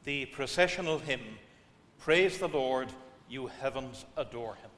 the processional hymn, "Praise the Lord, you heavens adore him."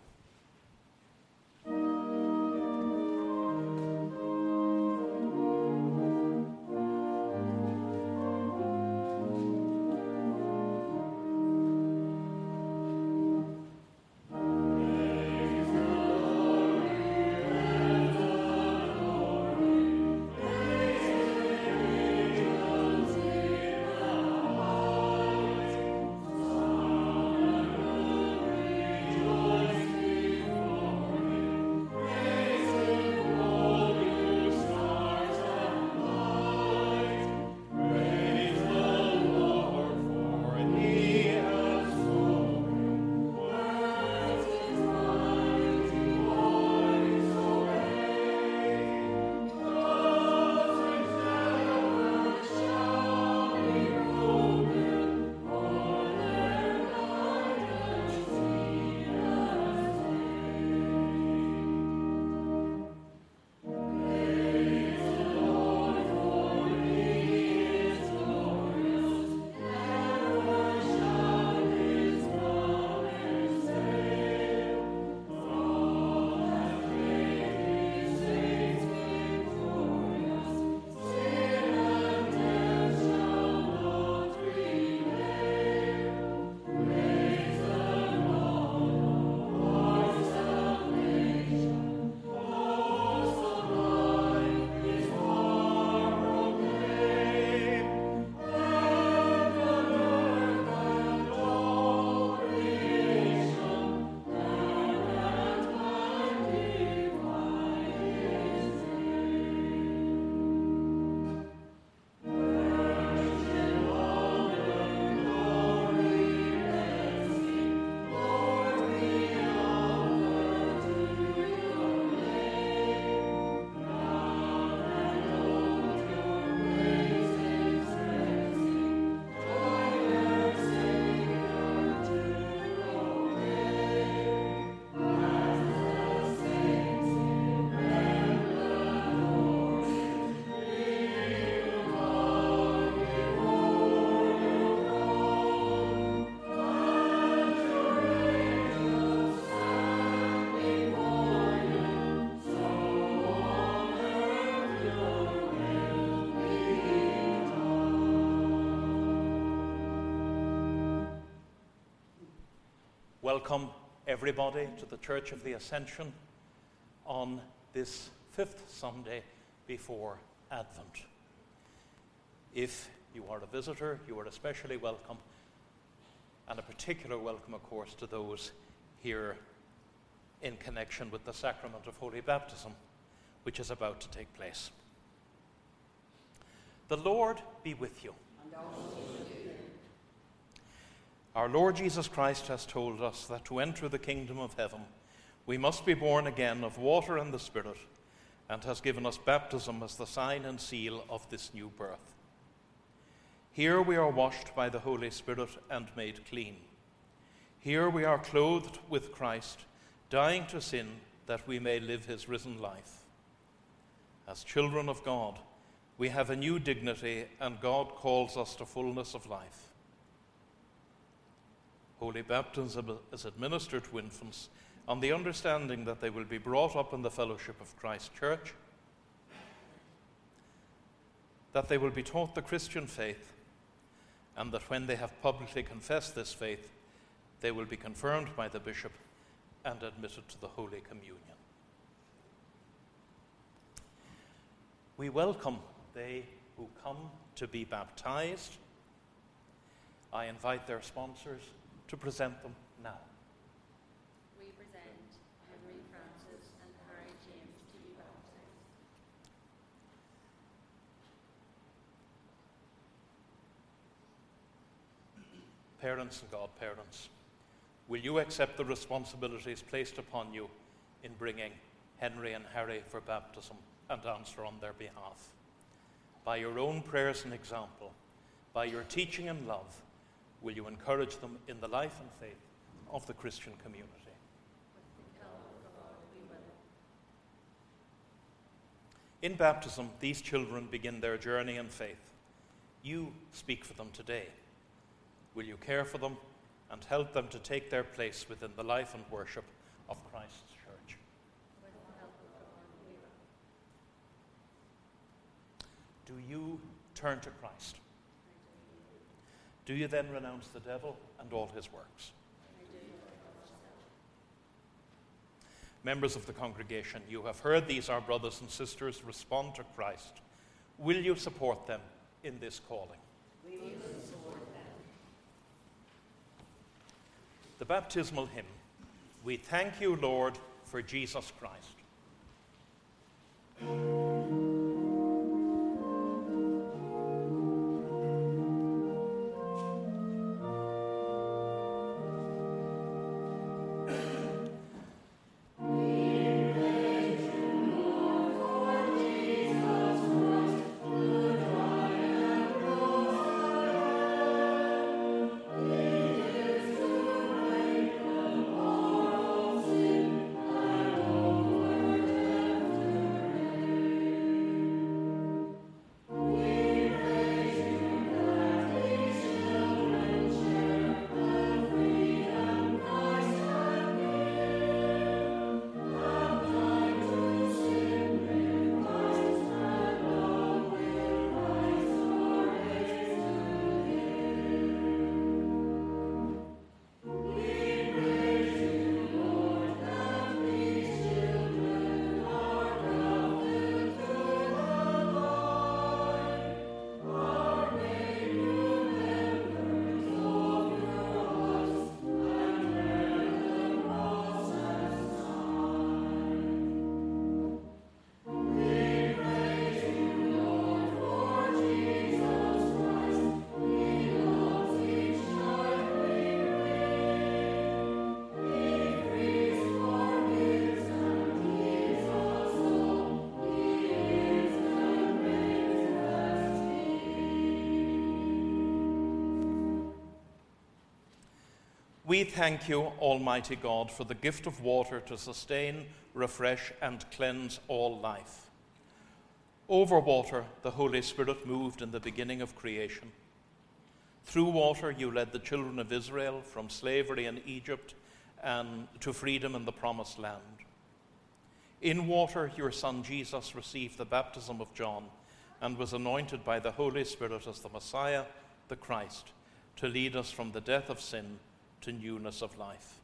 Welcome, everybody, to the Church of the Ascension on this fifth Sunday before Advent. If you are a visitor, you are especially welcome, and a particular welcome, of course, to those here in connection with the sacrament of Holy Baptism, which is about to take place. The Lord be with you. And also with you. Our Lord Jesus Christ has told us that to enter the kingdom of heaven, we must be born again of water and the Spirit, and has given us baptism as the sign and seal of this new birth. Here we are washed by the Holy Spirit and made clean. Here we are clothed with Christ, dying to sin that we may live his risen life. As children of God, we have a new dignity, and God calls us to fullness of life. Holy baptism is administered to infants on the understanding that they will be brought up in the fellowship of Christ's church, that they will be taught the Christian faith, and that when they have publicly confessed this faith, they will be confirmed by the bishop and admitted to the Holy Communion. We welcome they who come to be baptized. I invite their sponsors to present them now. We present Henry Francis and Harry James to be baptized. Parents and godparents, will you accept the responsibilities placed upon you in bringing Henry and Harry for baptism and answer on their behalf? By your own prayers and example, by your teaching and love, will you encourage them in the life and faith of the Christian community? With the help of God, we will. In baptism, these children begin their journey in faith. You speak for them today. Will you care for them and help them to take their place within the life and worship of Christ's church? With the help of God, we will. Do you turn to Christ? Do you then renounce the devil and all his works? Members of the congregation, you have heard these, our brothers and sisters, respond to Christ. Will you support them in this calling? We will support them. The baptismal hymn, We Thank You, Lord, for Jesus Christ. We thank you, Almighty God, for the gift of water to sustain, refresh, and cleanse all life. Over water, the Holy Spirit moved in the beginning of creation. Through water, you led the children of Israel from slavery in Egypt and to freedom in the Promised Land. In water, your Son Jesus received the baptism of John and was anointed by the Holy Spirit as the Messiah, the Christ, to lead us from the death of sin to newness of life.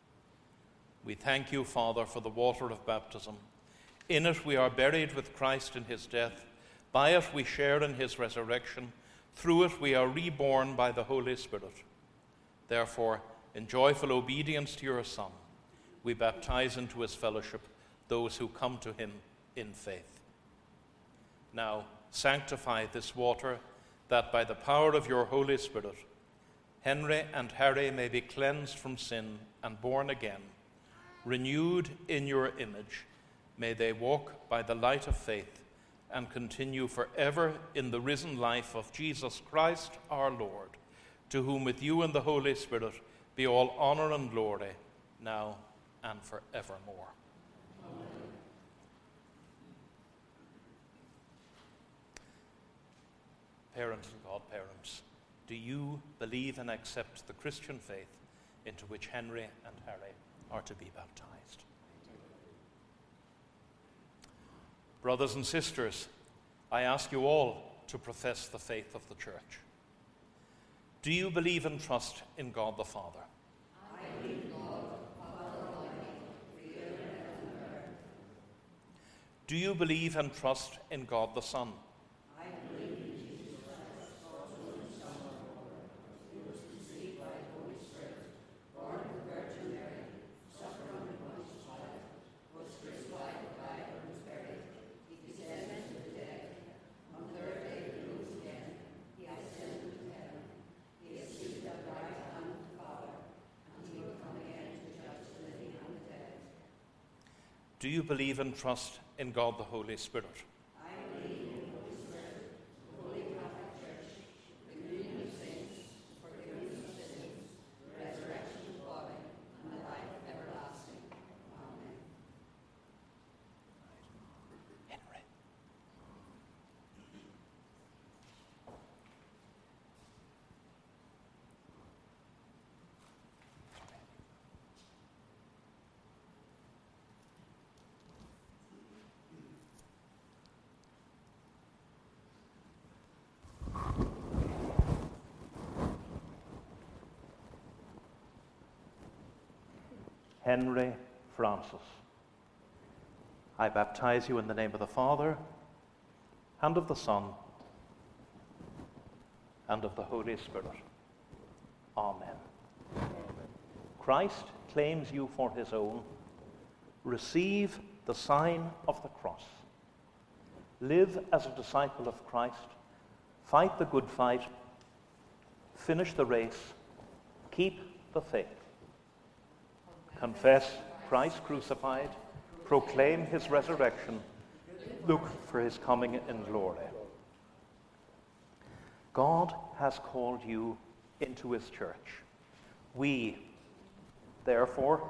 We thank you, Father, for the water of baptism. In it we are buried with Christ in his death. By it we share in his resurrection. Through it we are reborn by the Holy Spirit. Therefore, in joyful obedience to your Son, we baptize into his fellowship those who come to him in faith. Now, sanctify this water, that by the power of your Holy Spirit, Henry and Harry may be cleansed from sin and born again. Renewed in your image, may they walk by the light of faith and continue forever in the risen life of Jesus Christ our Lord, to whom with you and the Holy Spirit be all honor and glory, now and forevermore. Amen. Parents and godparents, do you believe and accept the Christian faith into which Henry and Harry are to be baptized? Brothers and sisters, I ask you all to profess the faith of the Church. Do you believe and trust in God the Father? I believe in God, Father Almighty, creator of heaven and earth. Do you believe and trust in God the Son? I believe in Jesus Christ, God's only Son, our Lord, who was conceived by the Holy Spirit, born of the Virgin Mary, suffered under Pontius Pilate, was crucified, died, and was buried. He descended into the dead. On the third day he rose again. He ascended into heaven. He is seated at the right hand of the Father, and he will come again to judge the living and the dead. Do you believe and trust in God the Holy Spirit? I believe in the Holy Spirit, the Holy Catholic Church, the communion of saints, forgiveness of sins, the resurrection of the body, and the life everlasting. Amen. Henry. Henry Francis. I baptize you in the name of the Father, and of the Son, and of the Holy Spirit. Amen. Christ claims you for his own. Receive the sign of the cross. Live as a disciple of Christ. Fight the good fight. Finish the race. Keep the faith. Confess Christ crucified. Proclaim his resurrection. Look for his coming in glory. God has called you into his church. We, therefore,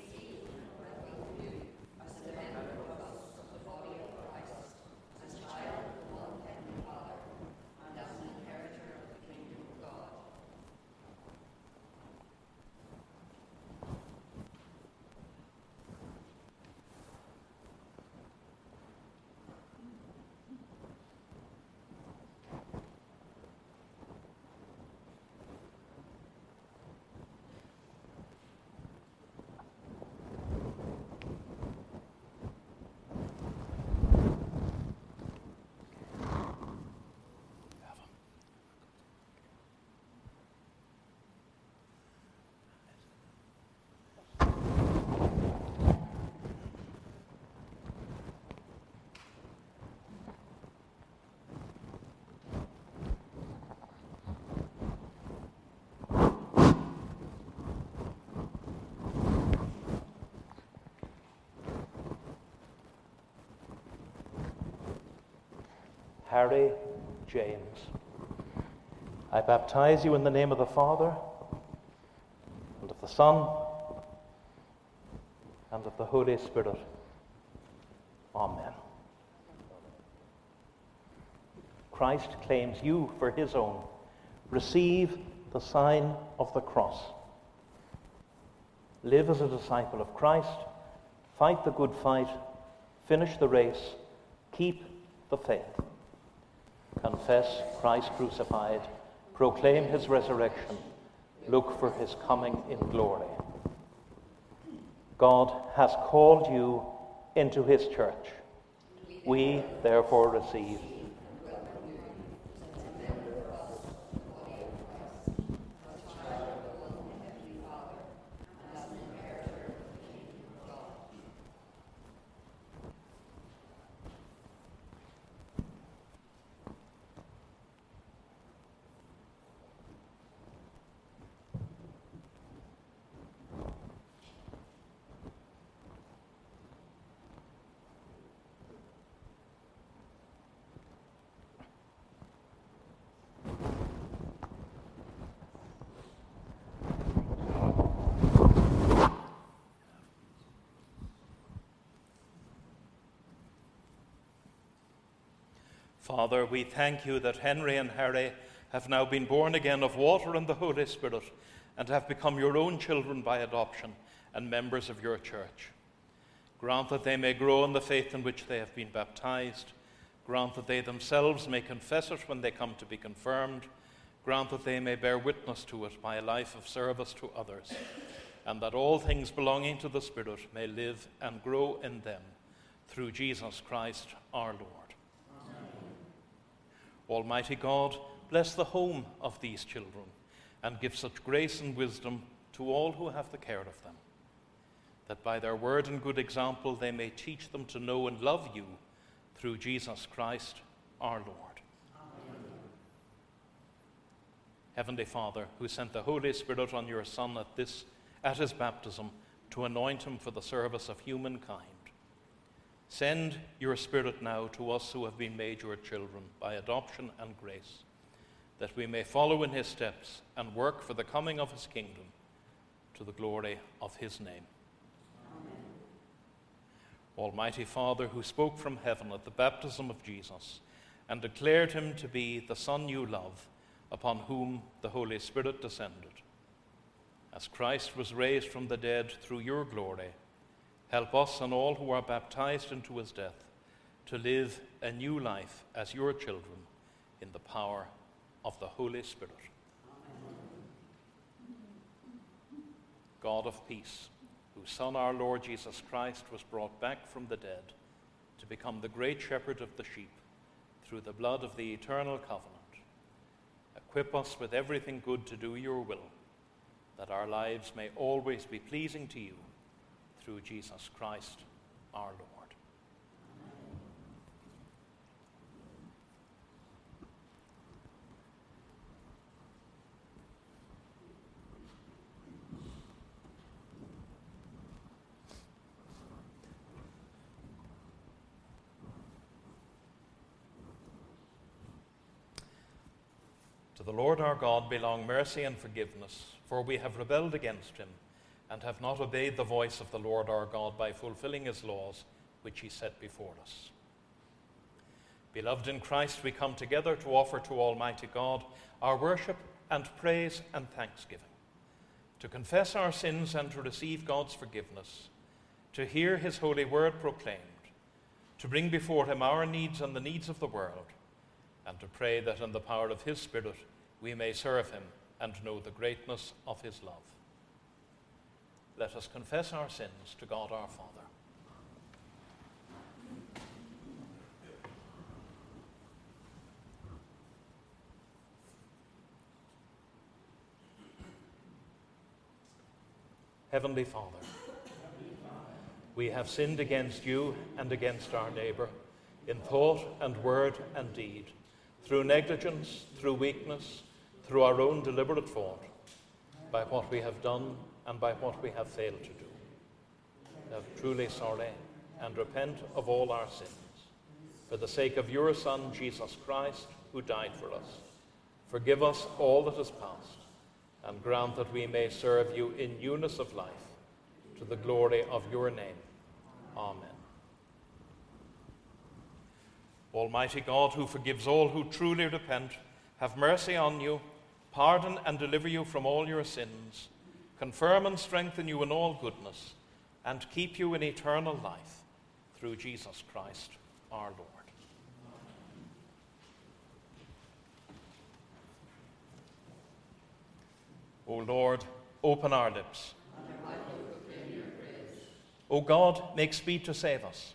Harry James. I baptize you in the name of the Father, and of the Son, and of the Holy Spirit. Amen. Christ claims you for his own. Receive the sign of the cross. Live as a disciple of Christ. Fight the good fight. Finish the race. Keep the faith. Confess Christ crucified. Proclaim his resurrection. Look for his coming in glory. God has called you into his church. We therefore receive. Father, we thank you that Henry and Harry have now been born again of water and the Holy Spirit and have become your own children by adoption and members of your church. Grant that they may grow in the faith in which they have been baptized. Grant that they themselves may confess it when they come to be confirmed. Grant that they may bear witness to it by a life of service to others, and that all things belonging to the Spirit may live and grow in them, through Jesus Christ our Lord. Almighty God, bless the home of these children and give such grace and wisdom to all who have the care of them, that by their word and good example they may teach them to know and love you through Jesus Christ our Lord. Amen. Heavenly Father, who sent the Holy Spirit on your Son at his baptism to anoint him for the service of humankind, send your Spirit now to us who have been made your children by adoption and grace, that we may follow in his steps and work for the coming of his kingdom, to the glory of his name. Amen. Almighty Father, who spoke from heaven at the baptism of Jesus and declared him to be the Son you love, upon whom the Holy Spirit descended, as Christ was raised from the dead through your glory, help us and all who are baptized into his death to live a new life as your children in the power of the Holy Spirit. Amen. God of peace, whose Son, our Lord Jesus Christ, was brought back from the dead to become the great shepherd of the sheep through the blood of the eternal covenant. Equip us with everything good to do your will, that our lives may always be pleasing to you, through Jesus Christ our Lord. To the Lord our God belong mercy and forgiveness, for we have rebelled against him and have not obeyed the voice of the Lord our God by fulfilling his laws, which he set before us. Beloved in Christ, we come together to offer to Almighty God our worship and praise and thanksgiving, to confess our sins and to receive God's forgiveness, to hear his holy word proclaimed, to bring before him our needs and the needs of the world, and to pray that in the power of his Spirit we may serve him and know the greatness of his love. Let us confess our sins to God our Father. Heavenly Father, we have sinned against you and against our neighbour in thought and word and deed, through negligence, through weakness, through our own deliberate fault, by what we have done and by what we have failed to do. We are truly sorry and repent of all our sins, for the sake of your Son, Jesus Christ, who died for us. Forgive us all that is past, and grant that we may serve you in newness of life, to the glory of your name. Amen. Almighty God, who forgives all who truly repent, have mercy on you, pardon and deliver you from all your sins, confirm and strengthen you in all goodness, and keep you in eternal life, through Jesus Christ our Lord. O Lord, open our lips. O God, make speed to save us.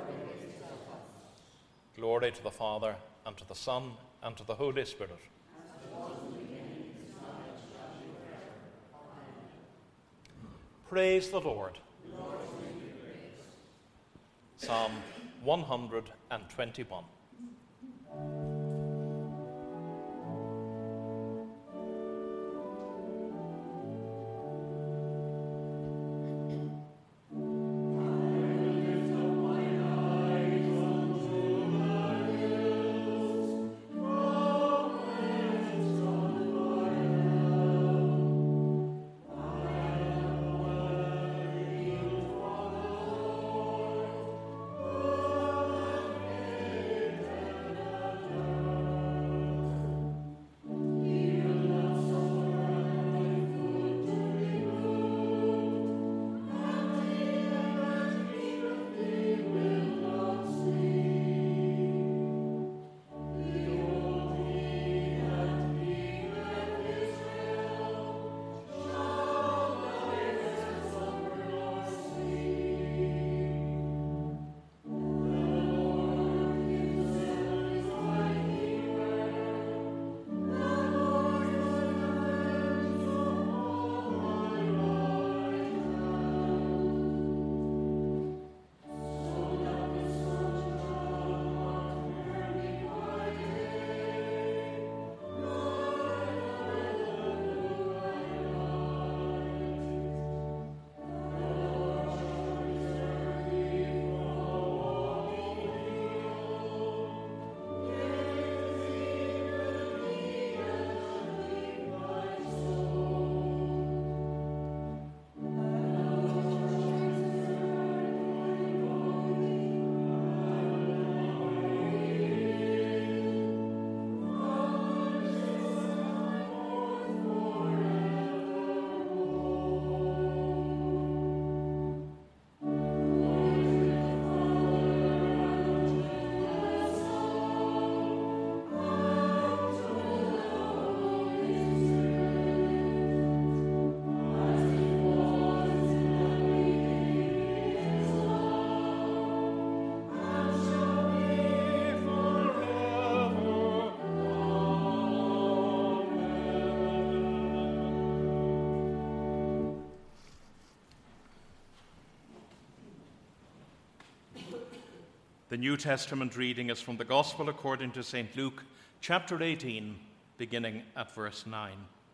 Glory to the Father, and to the Son, and to the Holy Spirit. Praise the Lord. Psalm 121. The New Testament reading is from the Gospel according to St. Luke, chapter 18, beginning at verse 9.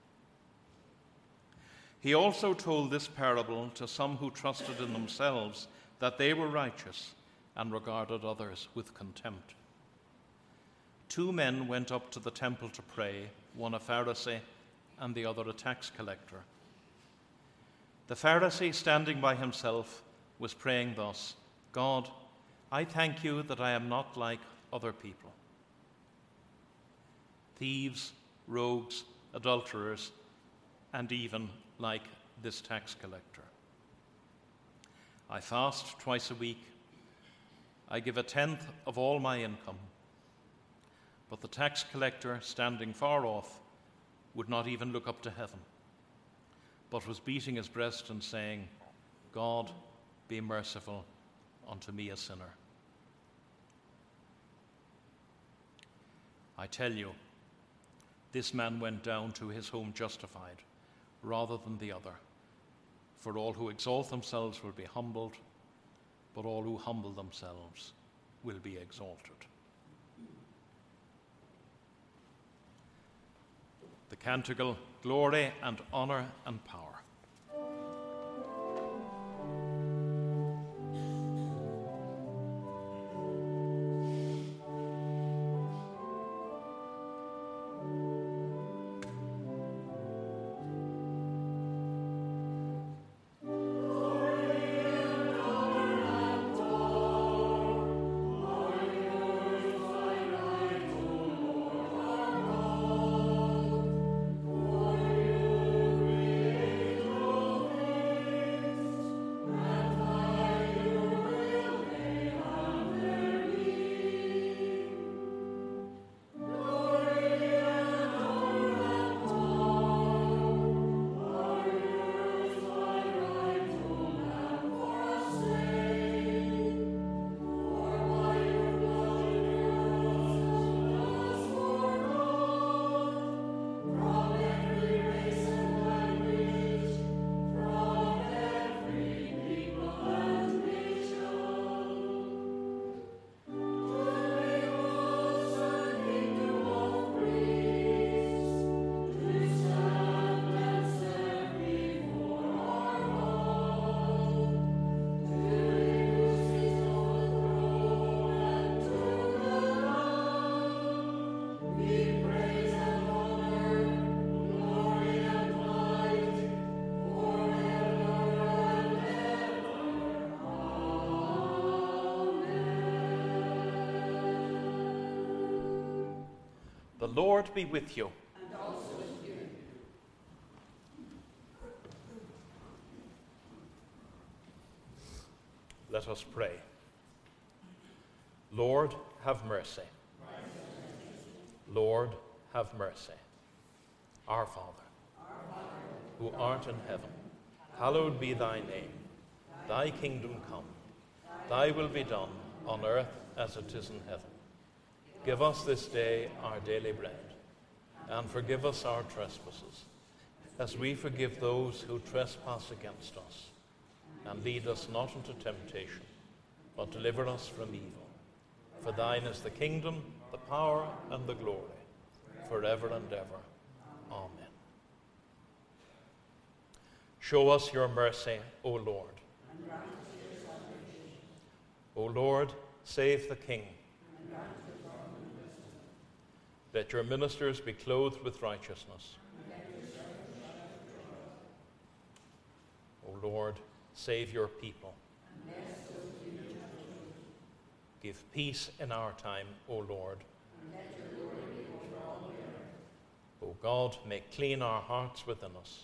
He also told this parable to some who trusted in themselves that they were righteous and regarded others with contempt. 2 men went up to the temple to pray, one a Pharisee and the other a tax collector. The Pharisee, standing by himself, was praying thus, "God, I thank you that I am not like other people, thieves, rogues, adulterers, and even like this tax collector. I fast twice a week. I give 1/10 of all my income." But the tax collector, standing far off, would not even look up to heaven, but was beating his breast and saying, "God, be merciful unto me, a sinner." I tell you, this man went down to his home justified rather than the other. For all who exalt themselves will be humbled, but all who humble themselves will be exalted. The canticle, Glory and Honour and Power. The Lord be with you. And also with you. Let us pray. Lord, have mercy. Lord, have mercy. Our Father, who art in heaven, hallowed be thy name. Thy kingdom come. Thy will be done on earth as it is in heaven. Give us this day our daily bread, and forgive us our trespasses, as we forgive those who trespass against us. And lead us not into temptation, but deliver us from evil. For thine is the kingdom, the power, and the glory, forever and ever. Amen. Show us your mercy, O Lord. O Lord, save the King. Let your ministers be clothed with righteousness. O Lord, save your people. Give peace in our time, O Lord. O God, make clean our hearts within us.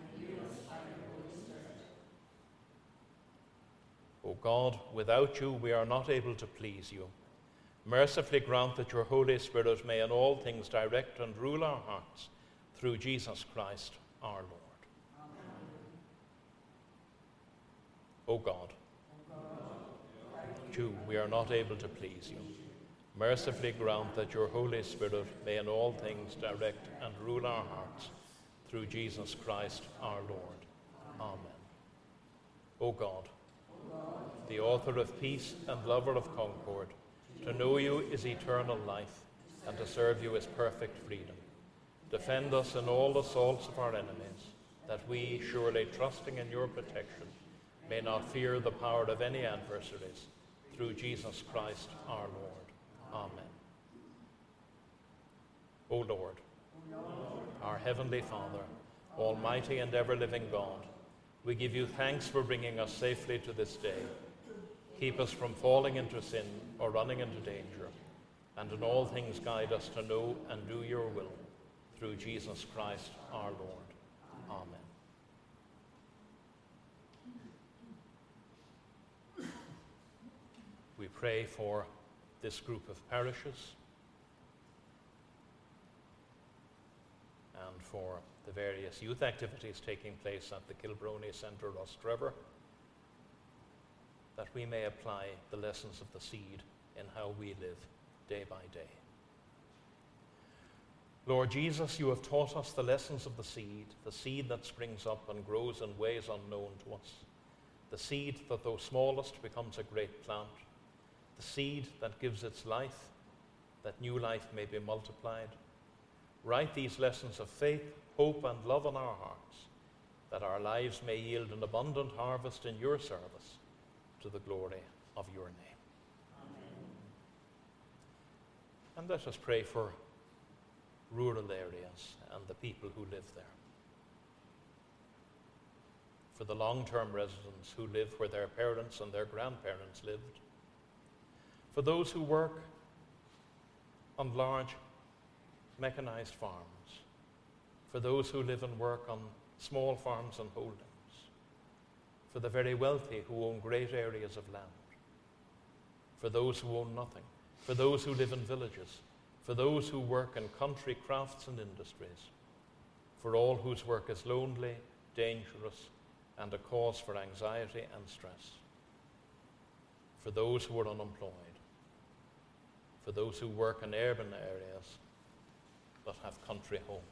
O God, without you we are not able to please you. Mercifully grant that your Holy Spirit may in all things direct and rule our hearts through Jesus Christ our Lord. Amen. O God, you we are not able to please you. Mercifully grant that your Holy Spirit may in all things direct and rule our hearts through Jesus Christ our Lord. Amen. O God, the author of peace and lover of concord, To know you is eternal life, and to serve you is perfect freedom. Defend us in all assaults of our enemies, that we, surely trusting in your protection, may not fear the power of any adversaries, through Jesus Christ our Lord. Amen. O Lord, our heavenly Father, almighty and ever-living God, we give you thanks for bringing us safely to this day. Keep us from falling into sin or running into danger, and in all things guide us to know and do your will, through Jesus Christ our Lord. Amen. We pray for this group of parishes and for the various youth activities taking place at the Kilbrony Centre, Rostrevor, that we may apply the lessons of the seed in how we live day by day. Lord Jesus, you have taught us the lessons of the seed that springs up and grows in ways unknown to us, the seed that, though smallest, becomes a great plant, the seed that gives its life, that new life may be multiplied. Write these lessons of faith, hope, and love in our hearts, that our lives may yield an abundant harvest in your service, to the glory of your name. Amen. And let us pray for rural areas and the people who live there. For the long-term residents who live where their parents and their grandparents lived. For those who work on large mechanized farms. For those who live and work on small farms and holdings. For the very wealthy who own great areas of land. For those who own nothing. For those who live in villages. For those who work in country crafts and industries. For all whose work is lonely, dangerous, and a cause for anxiety and stress. For those who are unemployed. For those who work in urban areas but have country homes.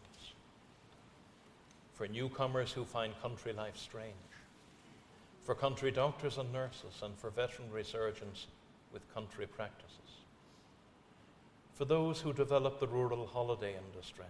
For newcomers who find country life strange. For country doctors and nurses, and for veterinary surgeons with country practices. For those who develop the rural holiday industry.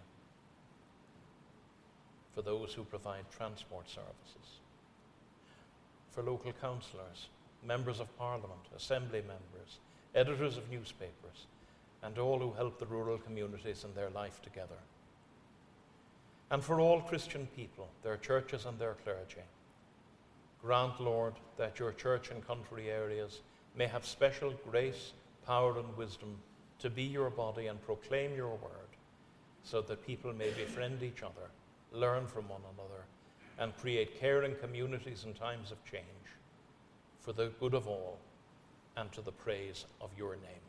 For those who provide transport services. For local councillors, members of parliament, assembly members, editors of newspapers, and all who help the rural communities in their life together. And for all Christian people, their churches and their clergy. Grant, Lord, that your church in country areas may have special grace, power, and wisdom to be your body and proclaim your word, so that people may befriend each other, learn from one another, and create caring communities in times of change, for the good of all and to the praise of your name.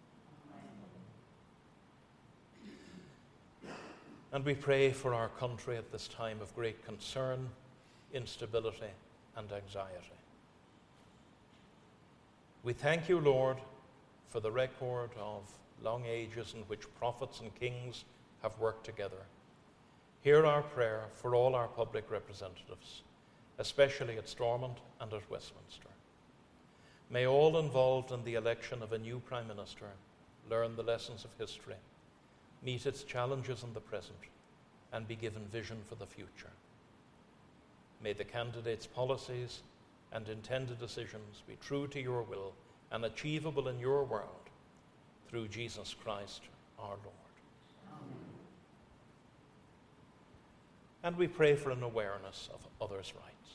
And we pray for our country at this time of great concern, instability, and anxiety. We thank you, Lord, for the record of long ages in which prophets and kings have worked together. Hear our prayer for all our public representatives, especially at Stormont and at Westminster. May all involved in the election of a new Prime Minister learn the lessons of history, meet its challenges in the present, and be given vision for the future. May the candidates' policies and intended decisions be true to your will and achievable in your world, through Jesus Christ our Lord. Amen. And we pray for an awareness of others' rights.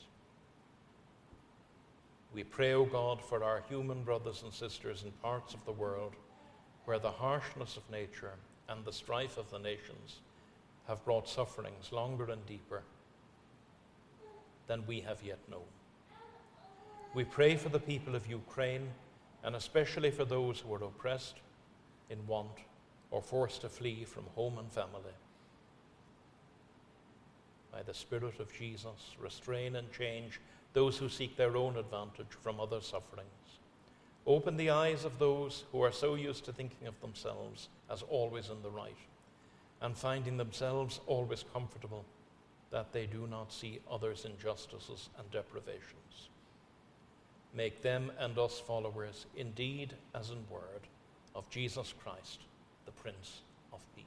We pray, O God, for our human brothers and sisters in parts of the world where the harshness of nature and the strife of the nations have brought sufferings longer and deeper than we have yet known. We pray for the people of Ukraine, and especially for those who are oppressed, in want, or forced to flee from home and family. By the Spirit of Jesus, restrain and change those who seek their own advantage from other sufferings. Open the eyes of those who are so used to thinking of themselves as always in the right, and finding themselves always comfortable, that they do not see others' injustices and deprivations. Make them and us followers, in deed as in word, of Jesus Christ, the Prince of Peace.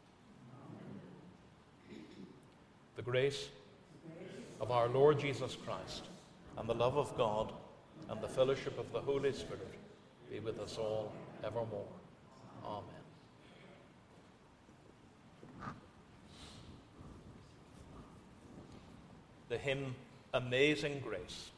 The grace of our Lord Jesus Christ, and the love of God, and the fellowship of the Holy Spirit be with us all evermore. Amen. The hymn, Amazing Grace.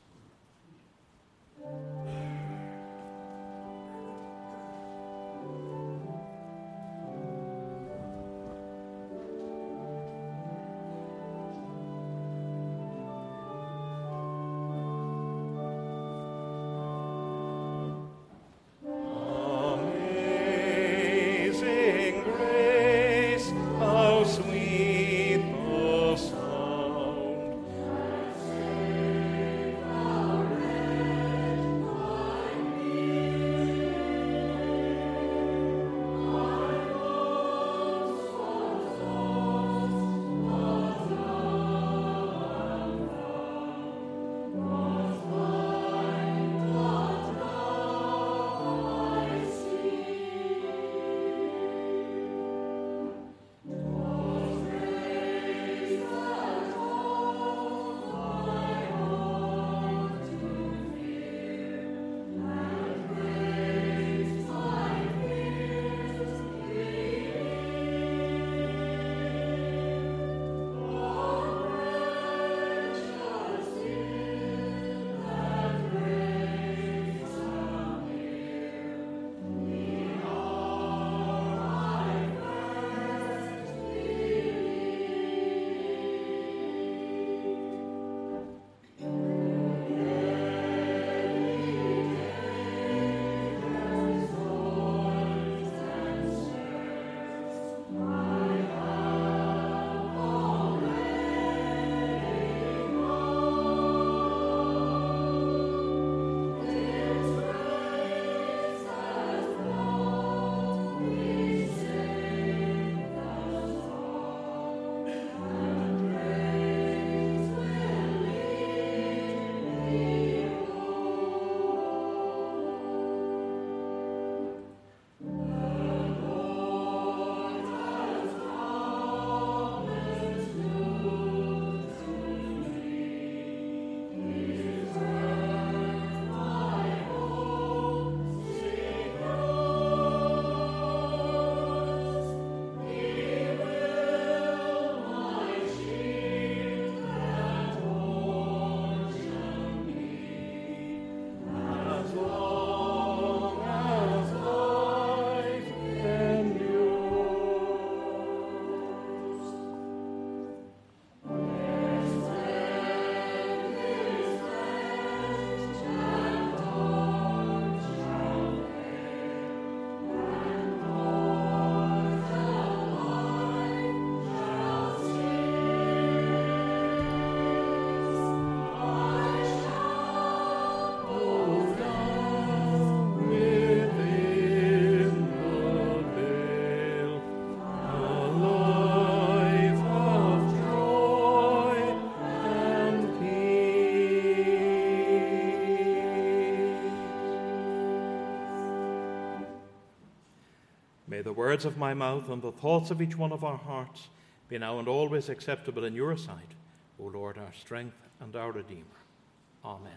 May the words of my mouth and the thoughts of each one of our hearts be now and always acceptable in your sight, O Lord, our strength and our Redeemer. Amen.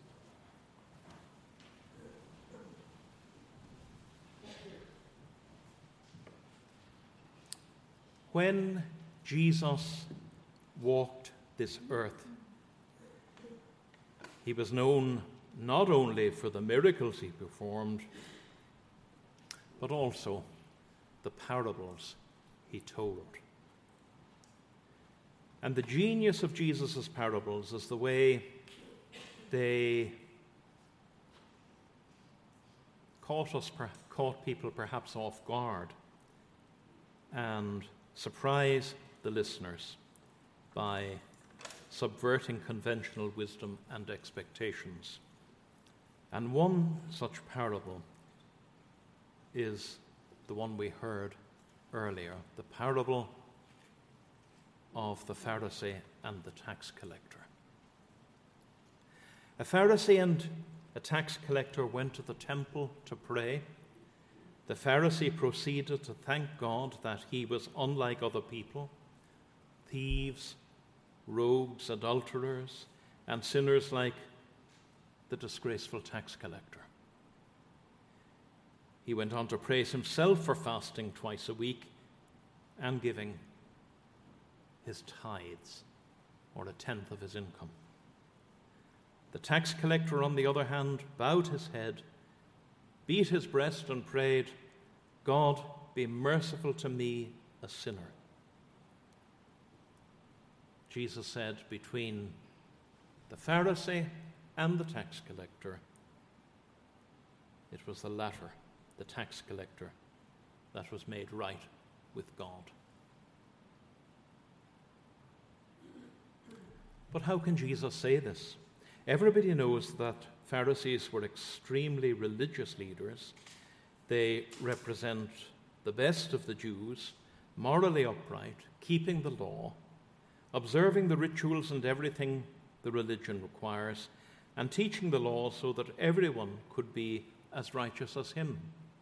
When Jesus walked this earth, he was known not only for the miracles he performed, but also the parables he told. And the genius of Jesus' parables is the way they caught people perhaps off guard and surprise the listeners by subverting conventional wisdom and expectations. And one such parable is the one we heard earlier, the parable of the Pharisee and the tax collector. A Pharisee and a tax collector went to the temple to pray, the Pharisee proceeded to thank God that he was unlike other people, thieves, rogues, adulterers, and sinners like the disgraceful tax collector. He went on to praise himself for fasting twice a week and giving his tithes, or a tenth of his income. The tax collector, on the other hand, bowed his head, beat his breast, and prayed, "God, be merciful to me, a sinner." Jesus said, between the Pharisee and the tax collector, it was the latter, the tax collector, that was made right with God. But how can Jesus say this? Everybody knows that Pharisees were extremely religious leaders. They represent the best of the Jews, morally upright, keeping the law, observing the rituals and everything the religion requires, and teaching the law so that everyone could be as righteous as him.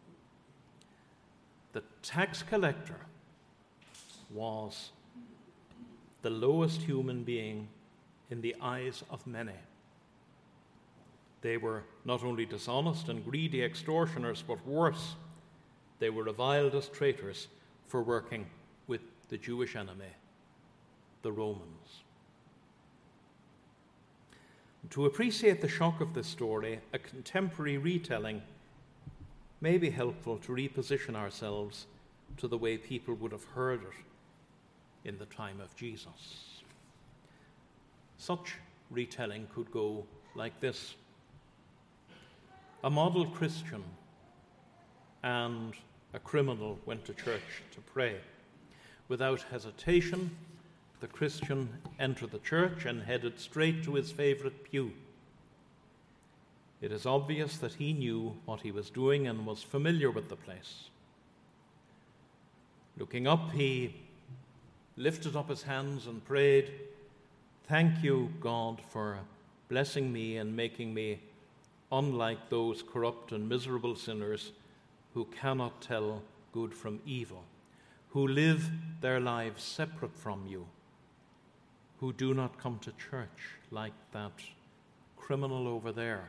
The tax collector was the lowest human being in the eyes of many. They were not only dishonest and greedy extortioners, but worse, they were reviled as traitors for working with the Jewish enemy, the Romans. To appreciate the shock of this story, a contemporary retelling may be helpful to reposition ourselves to the way people would have heard it in the time of Jesus. Such retelling could go like this. A model Christian and a criminal went to church to pray. Without hesitation, the Christian entered the church and headed straight to his favorite pew. It is obvious that he knew what he was doing and was familiar with the place. Looking up, he lifted up his hands and prayed, "Thank you, God, for blessing me and making me unlike those corrupt and miserable sinners who cannot tell good from evil, who live their lives separate from you, who do not come to church like that criminal over there.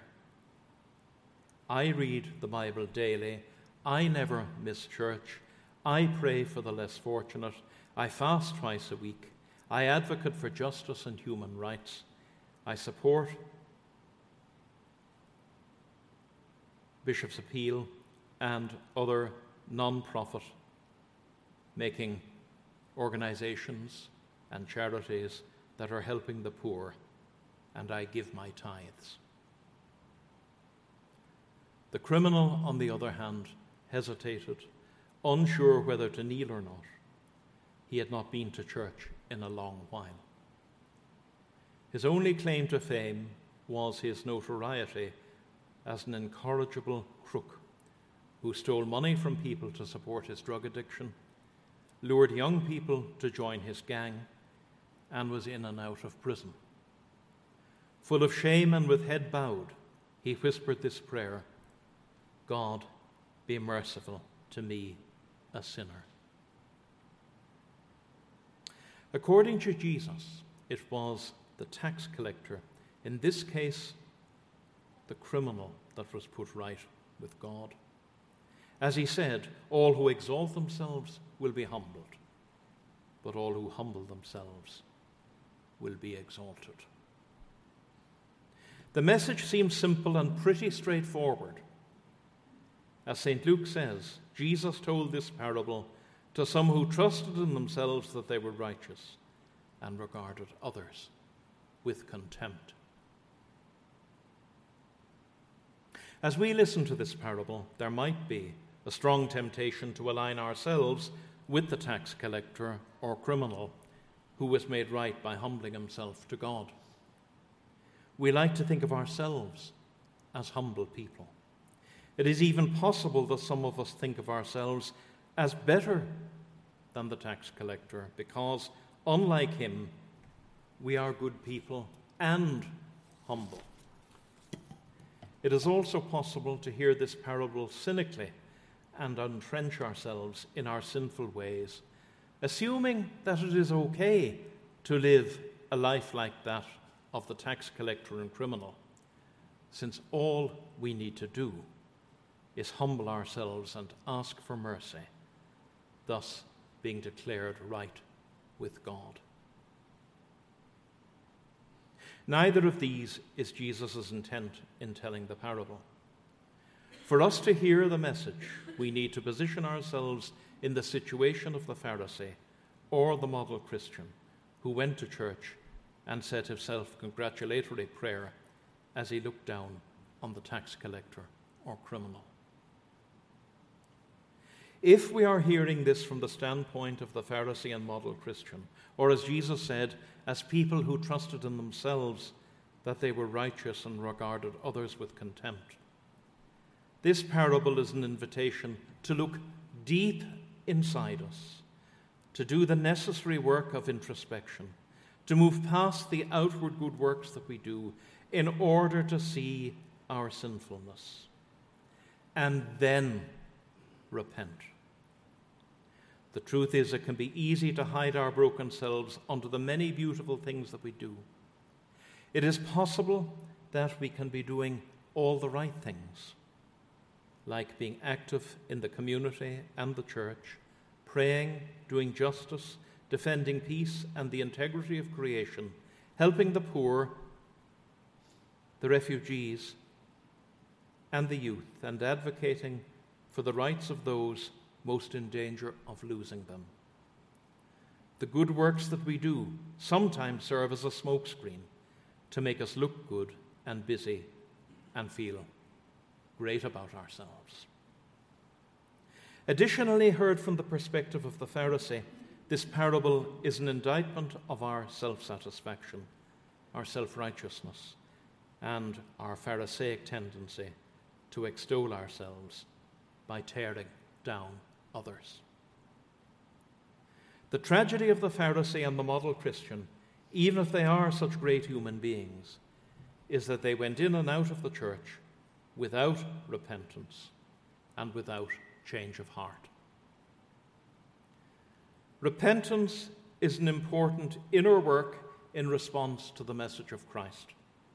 I read the Bible daily. I never miss church. I pray for the less fortunate. I fast twice a week. I advocate for justice and human rights. I support Bishop's Appeal and other non-profit making organizations and charities that are helping the poor, and I give my tithes." The criminal, on the other hand, hesitated, unsure whether to kneel or not. He had not been to church in a long while. His only claim to fame was his notoriety as an incorrigible crook who stole money from people to support his drug addiction, lured young people to join his gang, and was in and out of prison. Full of shame and with head bowed, he whispered this prayer, "God, be merciful to me, a sinner." According to Jesus, it was the tax collector, in this case, the criminal, that was put right with God. As he said, all who exalt themselves will be humbled, but all who humble themselves will be exalted. The message seems simple and pretty straightforward. As St. Luke says, Jesus told this parable to some who trusted in themselves that they were righteous and regarded others with contempt. As we listen to this parable, there might be a strong temptation to align ourselves with the tax collector or criminal who was made right by humbling himself to God. We like to think of ourselves as humble people. It is even possible that some of us think of ourselves as better than the tax collector because, unlike him, we are good people and humble. It is also possible to hear this parable cynically and entrench ourselves in our sinful ways, assuming that it is okay to live a life like that of the tax collector and criminal, since all we need to do is humble ourselves and ask for mercy, thus being declared right with God. Neither of these is Jesus' intent in telling the parable. For us to hear the message, we need to position ourselves in the situation of the Pharisee or the model Christian who went to church and said his self-congratulatory prayer as he looked down on the tax collector or criminal. If we are hearing this from the standpoint of the Pharisee and model Christian, or as Jesus said, as people who trusted in themselves that they were righteous and regarded others with contempt, this parable is an invitation to look deep inside us, to do the necessary work of introspection, to move past the outward good works that we do in order to see our sinfulness, and then repent. The truth is, it can be easy to hide our broken selves under the many beautiful things that we do. It is possible that we can be doing all the right things, like being active in the community and the church, praying, doing justice, defending peace and the integrity of creation, helping the poor, the refugees, and the youth, and advocating for the rights of those most in danger of losing them. The good works that we do sometimes serve as a smokescreen to make us look good and busy and feel great about ourselves. Additionally, heard from the perspective of the Pharisee, this parable is an indictment of our self-satisfaction, our self-righteousness, and our Pharisaic tendency to extol ourselves by tearing down others. The tragedy of the Pharisee and the model Christian, even if they are such great human beings, is that they went in and out of the church without repentance and without change of heart. Repentance is an important inner work in response to the message of Christ.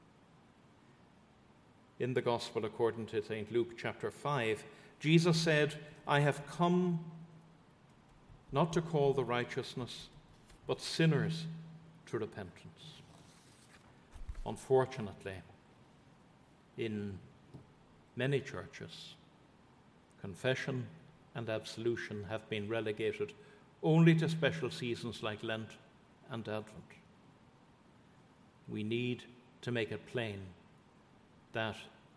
In the Gospel according to St. Luke chapter 5, Jesus said, "I have come not to call the righteousness, but sinners to repentance." Unfortunately, in many churches, confession and absolution have been relegated only to special seasons like Lent and Advent. We need to make it plain that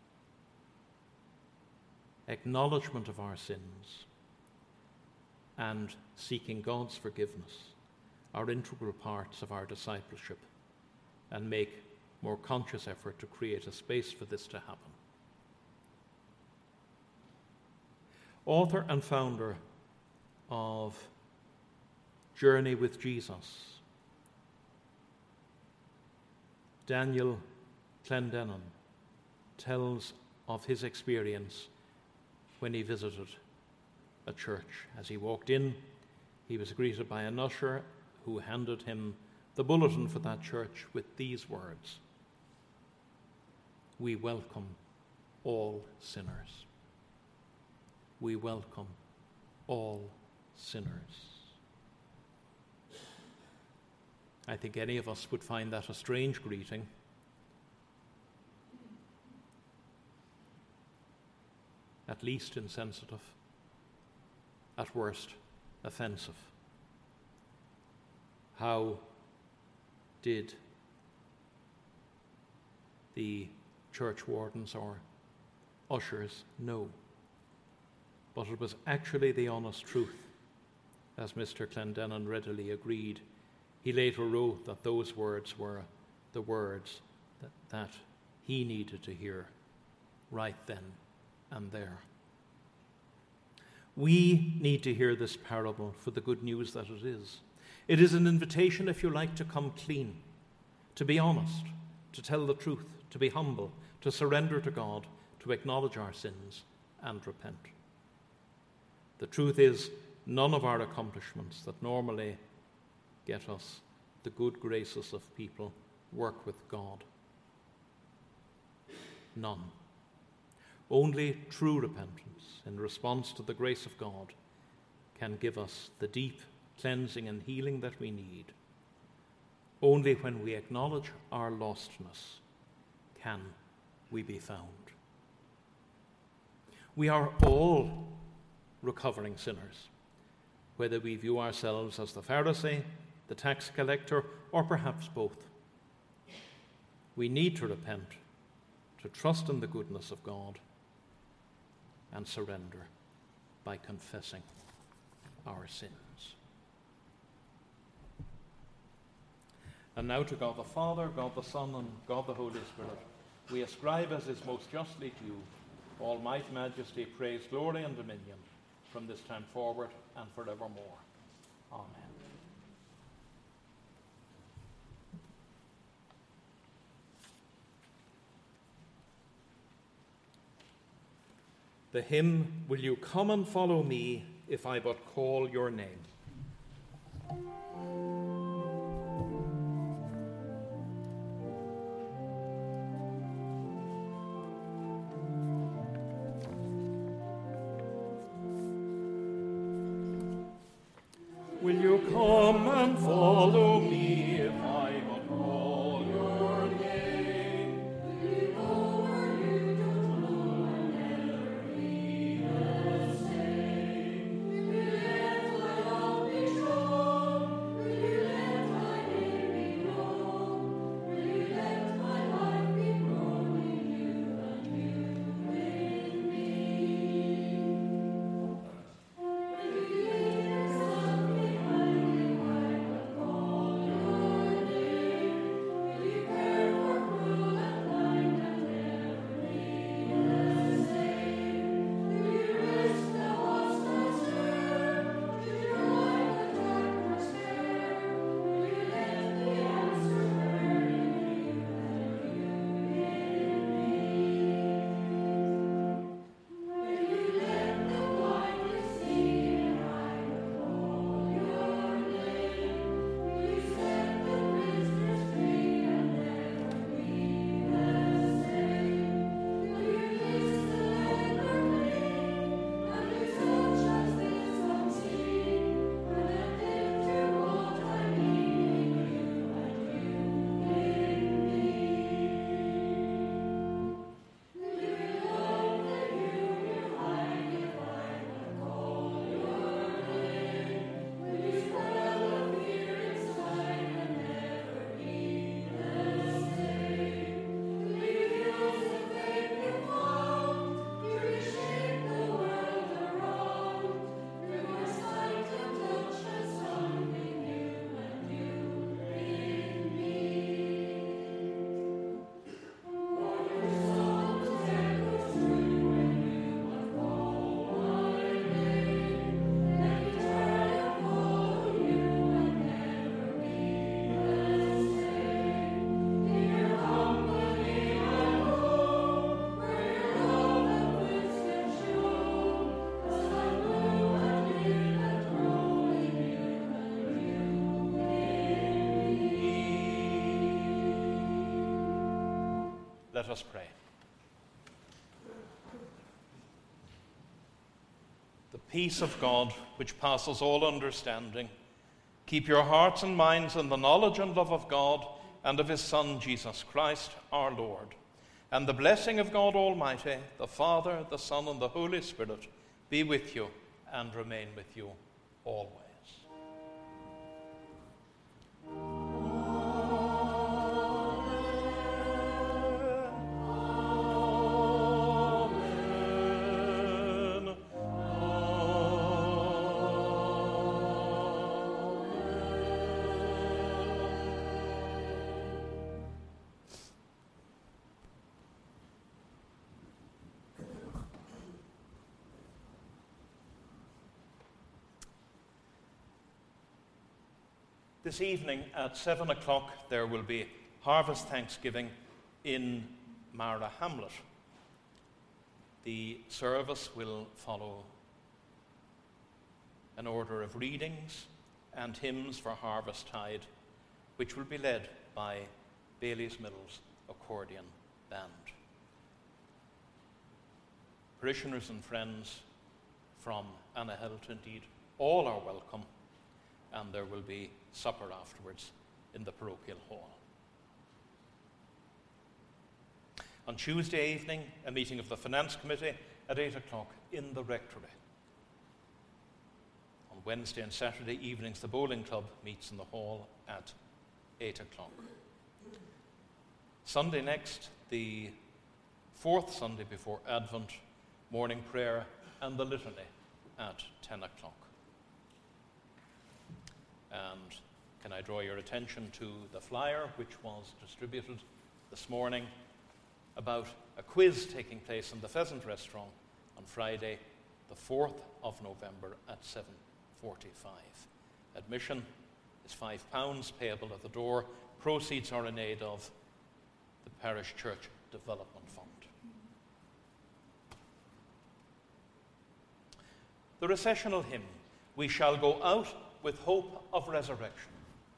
acknowledgement of our sins and seeking God's forgiveness are integral parts of our discipleship, and make more conscious effort to create a space for this to happen. Author and founder of Journey with Jesus, Daniel Clendenin, tells of his experience when he visited a church. As he walked in, he was greeted by an usher who handed him the bulletin for that church with these words: "We welcome all sinners. We welcome all sinners." I think any of us would find that a strange greeting. At least insensitive, at worst offensive. How did the church wardens or ushers know? But it was actually the honest truth, as Mr. Clendenin readily agreed. He later wrote that those words were the words that he needed to hear right then and there. We need to hear this parable for the good news that it is. It is an invitation, if you like, to come clean, to be honest, to tell the truth, to be humble, to surrender to God, to acknowledge our sins and repent. The truth is, none of our accomplishments that normally get us the good graces of people work with God. None. Only true repentance in response to the grace of God can give us the deep cleansing and healing that we need. Only when we acknowledge our lostness can we be found. We are all recovering sinners, whether we view ourselves as the Pharisee, the tax collector, or perhaps both. We need to repent, to trust in the goodness of God, and surrender by confessing our sins. And now to God the Father, God the Son, and God the Holy Spirit, we ascribe as is most justly due all might, majesty, praise, glory, and dominion from this time forward and forevermore. Amen. The hymn, "Will You Come and Follow Me If I But Call Your Name?" Will you come and follow me if I but call your name? Will you go where you don't know and never be the same? Will you let my love be shown? Will you let my name be known? Will you let my life be grown in you and you in me? Will you leave something behind if I but call your name? Will you care for cruel and blind and never be the same? Will you risk the hostile stare? Should your life attack or spare? Will you let the answer burn in you and you in me? Will you let the blindness see and I will call your name? Will you set the prisoners free and never be the same? Will you kiss the leper clean and do such as this unseen? When I live to what I need in you and you in me? Will you love the you behind if I but call your name? Will you swell the fear inside and never be the same? Will you use the faith you found to reshape the world around? Bring your sight and touch as something new and you in me. For your songs echoes true when you but call my name. Let me try and follow you and never be the same. In your company I go, where your love and wisdom show. 'Cause I move and live and grow in you and you in me. Let us pray. The peace of God, which passes all understanding, keep your hearts and minds in the knowledge and love of God and of his Son, Jesus Christ, our Lord. And the blessing of God Almighty, the Father, the Son, and the Holy Spirit be with you and remain with you always. Amen. This evening at 7 o'clock there will be Harvest Thanksgiving in Mara Hamlet. The service will follow an order of readings and hymns for Harvesttide, which will be led by Bailey's Mills Accordion Band. Parishioners and friends from Annahelt, indeed, all are welcome, and there will be supper afterwards in the parochial hall. On Tuesday evening, a meeting of the Finance Committee at 8 o'clock in the Rectory. On Wednesday and Saturday evenings, the Bowling Club meets in the hall at 8 o'clock. Sunday next, the fourth Sunday before Advent, morning prayer and the litany at 10 o'clock. And can I draw your attention to the flyer which was distributed this morning about a quiz taking place in the Pheasant Restaurant on Friday, the 4th of November at 7:45. Admission is £5 payable at the door. Proceeds are in aid of the Parish Church Development Fund. The recessional hymn, "We Shall Go Out with Hope of Resurrection."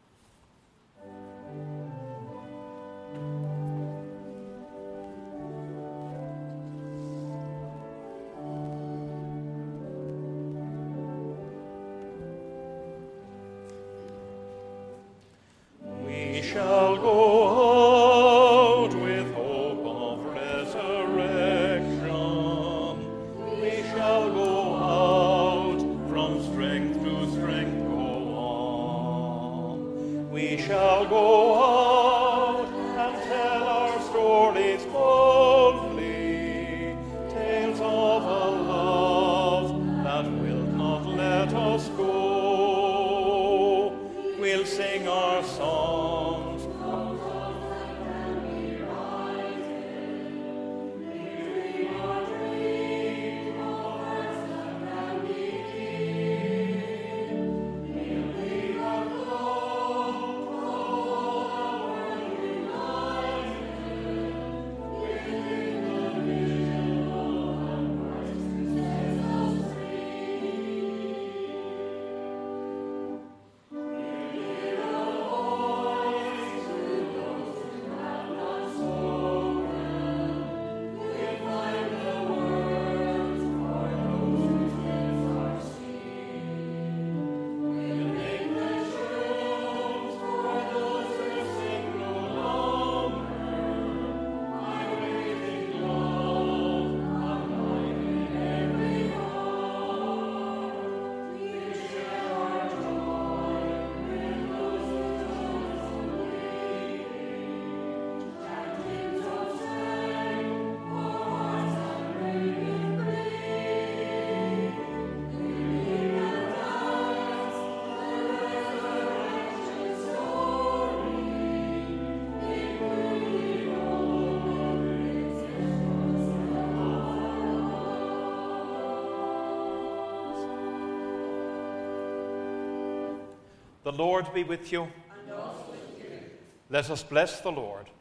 We shall go out with hope of resurrection. We shall go out from strength to strength go on. We shall go out and tell our stories boldly, tales of a love that will not let us go. We'll sing our songs of The Lord be with you. and also with you. Let us bless the Lord.